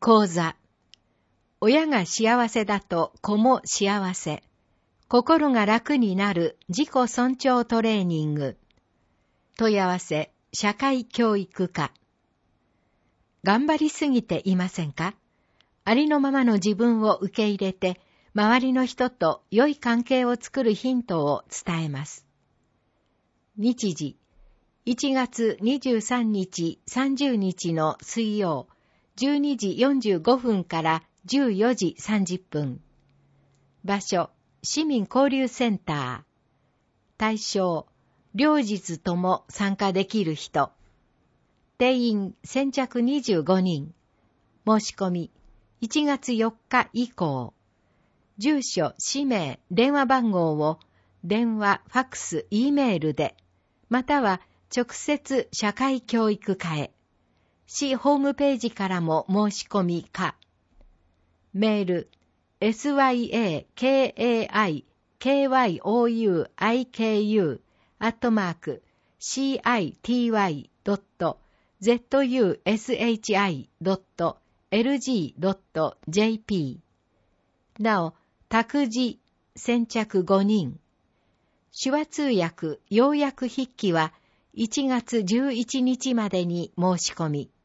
講座。親が幸せだと子も幸せ。心が楽になる自己尊重トレーニング。問い合わせ、社会教育課。頑張りすぎていませんか？ありのままの自分を受け入れて、周りの人と良い関係を作るヒントを伝えます。日時、1月23日、30日の水曜、12時45分から14時30分。場所、市民交流センター。対象、両日とも参加できる人。定員先着25人。申し込み、1月4日以降。住所、氏名、電話番号を電話、ファックス、Eメールで、または直接社会教育課へ。市ホームページからも申し込み可。メール、syakaikyou@city.zushi.lg.jp。なお、託児、先着5人。手話通訳、要約筆記は1月11日までに申し込み。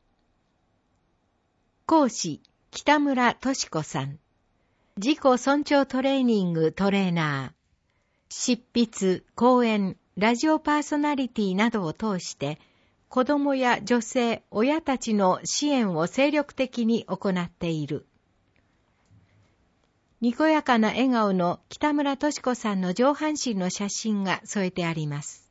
講師、北村俊子さん。自己尊重トレーニングトレーナー。執筆、講演、ラジオパーソナリティなどを通して、子どもや女性、親たちの支援を精力的に行っている。にこやかな笑顔の北村俊子さんの上半身の写真が添えてあります。